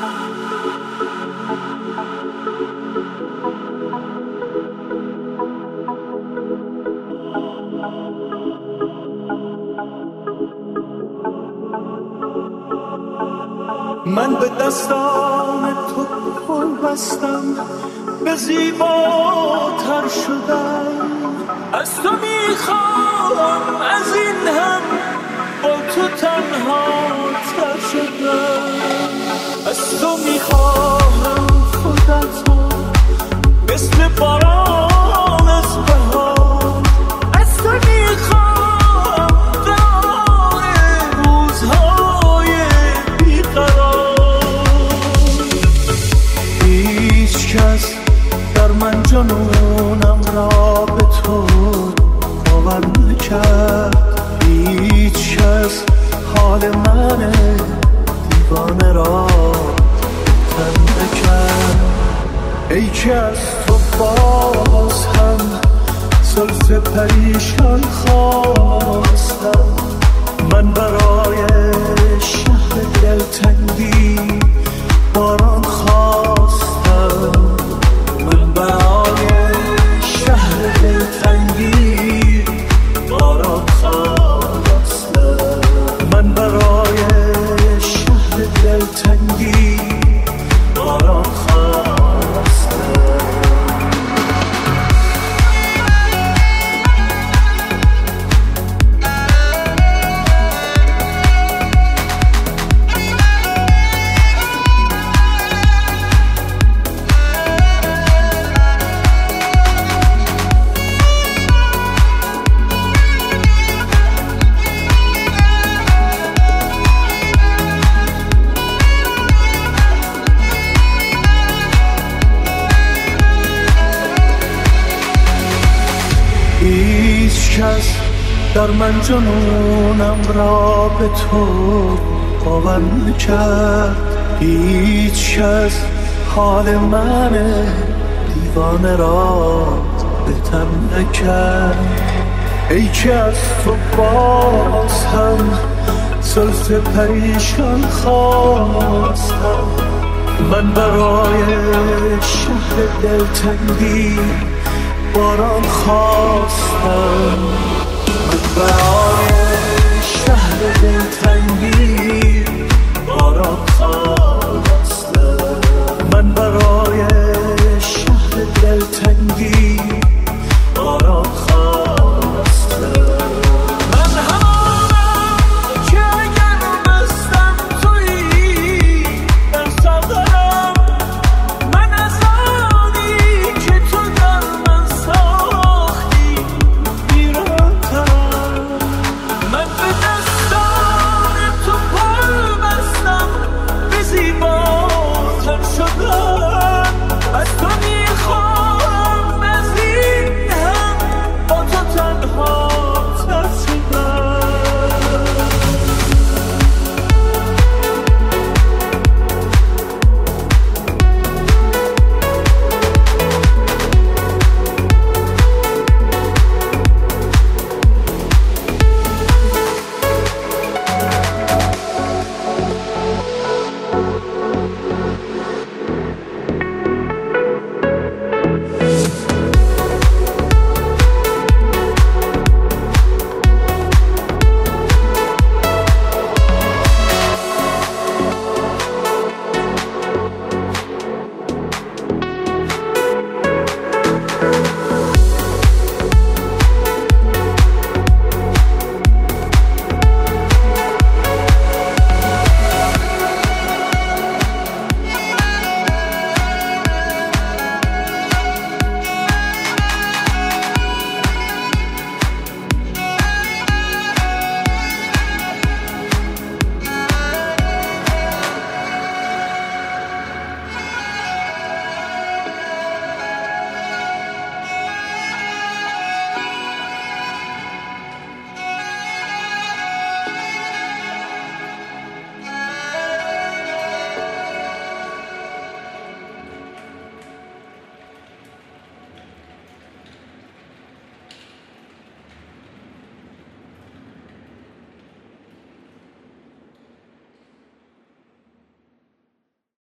من به دستان تو پل بستم، به زیباتر شدم. از تو میخوام از این هم با تو تنها تر شدم. از تو میخواهم خودتو مثل باران از بهار. از تو میخوام دار روزهای بیقرار. هیچ کس در من جنونم را به تو باور نکرد. هیچ کس حال من دیوانه را تن نکرد. ای که از تو باز هم زلف پریشان خواستم. من برای شهر دلتنگی باران خواستم. من برای شهر دلتنگی باران خواستم. من برای شهر دلتنگی باران خواستم. هیچ کس در من جنونم را به تو باور نکرد. هیچ کس حال من دیوانه را بهتر نکرد. ای که از تو باز هم زلف پریشان خواستم. من برای شهر دلتنگی باران خواستم. من برای شهر دلتنگی باران خواستم.